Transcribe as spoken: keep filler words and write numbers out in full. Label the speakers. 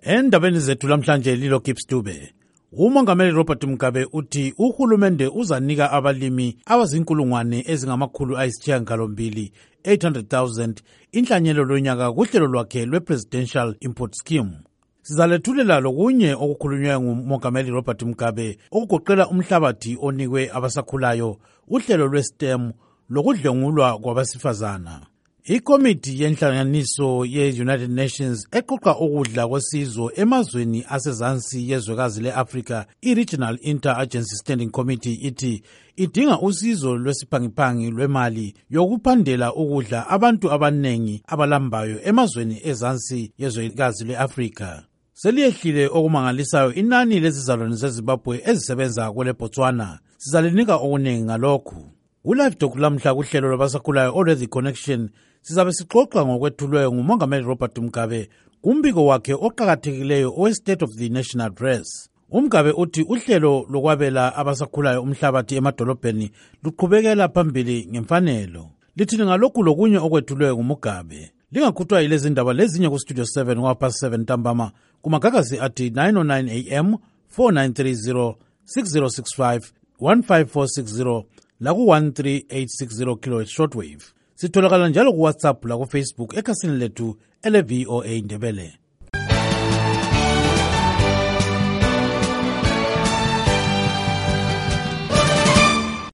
Speaker 1: Endabeni zethu lamhlanje lilo Gibbs Dube. Umongameli Robert Mugabe uthi uhulumende uzanika abalimi abazinkulungwane ezingamakhulu ayisishiyagalombili eight hundred thousand inhlanyelo lonyaka kuhlelo lwakhe lwe-Presidential Import Scheme. Sizalethulela lokunye okukhulunywa ngumongameli Robert Mugabe okugoqela umhlabathi onikwe abasakhulayo, uhlelo lwe-STEM lokudlengulwa kwabasifazana. Ikomiti yenhlanganiso ye-United Nations eqoqa ukudla kwesizwe emazweni asezansi yezwekazi le-Afrika, i-Regional Inter-Agency Standing Committee ithi idinga usizo lwesiphangipangi lwemali yokuphandela ukudla abantu abanengi abalambayo emazweni ezansi yezwekazi le-Afrika. Seliyehlile okumangalisayo inani lezizalwane zeZimbabwe ezisebenza kwele Botswana. Sizalinika okunengi ngalokhu. Ulive Talk lamhla kuhlelo lwabasakhulayo All The Connection sizabe sixoxa ngokwethulwe ngumongameli Robert Mugabe kumbiko wakhe oqhakathekileyo owe-State of the Nation Address. uMugabe uthi uhlelo lokwabela abasakhulayo umhlabathi emadolobheni luqhubekela phambili ngemfanelo. Lithini ngalokhu lokunye okwethulwe nguMugabe. Lingakhuthwa yilezi ndaba lezinye ku Studio seven ngapha seven ntambama kumagagasi athi nine oh nine A M, four nine three zero, six zero six five, one five four six zero laku one three eight six zero kilohertz shortwave. Sitholakala njalo ku WhatsApp la ku Facebook ekhasini lethu ele V O A Ndebele.